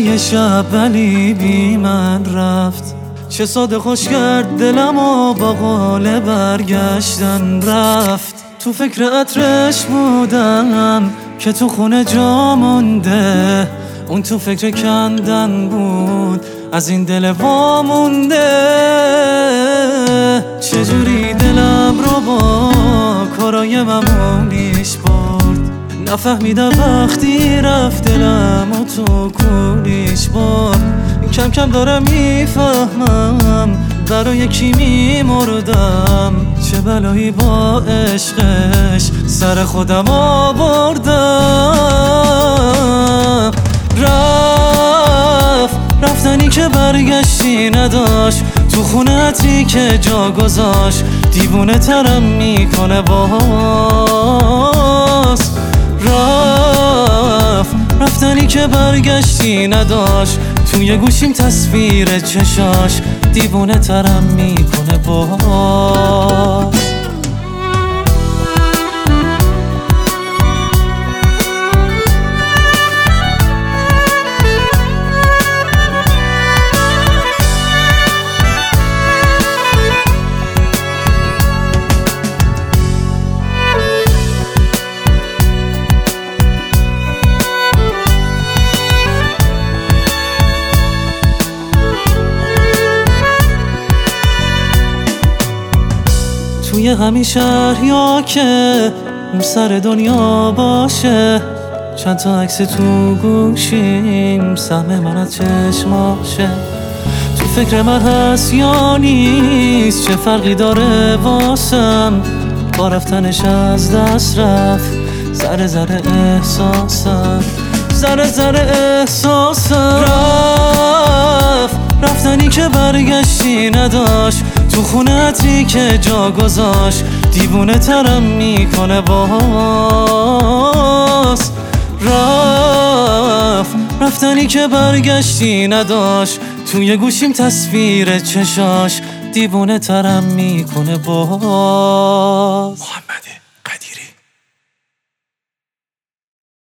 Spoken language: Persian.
یه شب ولی بی من رفت. چه ساده خوش کرد دلم و با قول برگشتن رفت. تو فکر عطرش بودم که تو خونه جا مونده، اون تو فکر کندن بود از این دل وامونده. چجوری دلم رو با کارای معمولیش برد، نفهمیدم وقتی رفت دلم و تو کولیش برد. کم کم دارم میفهمم برای کی میمردم، چه بلایی با عشقش سر خودم آوردم. رفتنی که برگشتی نداشت، تو خونتی که جا گذاشت دیوونه ترم میکنه باز. رفتنی که برگشتی نداشت، توی گوشیم تصویر چشاش دیوونه ترم میکنه باز. توی همین شهر یا که اون سر دنیا باشه، چند تا عکس تو گوشیم سهم من از چشماشه. تو فکر من هست یا نیست، چه فرقی داره واسم، با رفتنش از دست رفت ذره ذره احساسم، ذره ذره احساسم. رفتنی که برگشتی نداشت، تو خونتی که جا گذاشت دیوونه ترم میکنه باز. رفتنی که برگشتی نداشت، توی گوشیم تصویر چشاش دیوونه ترم میکنه باز. محمدی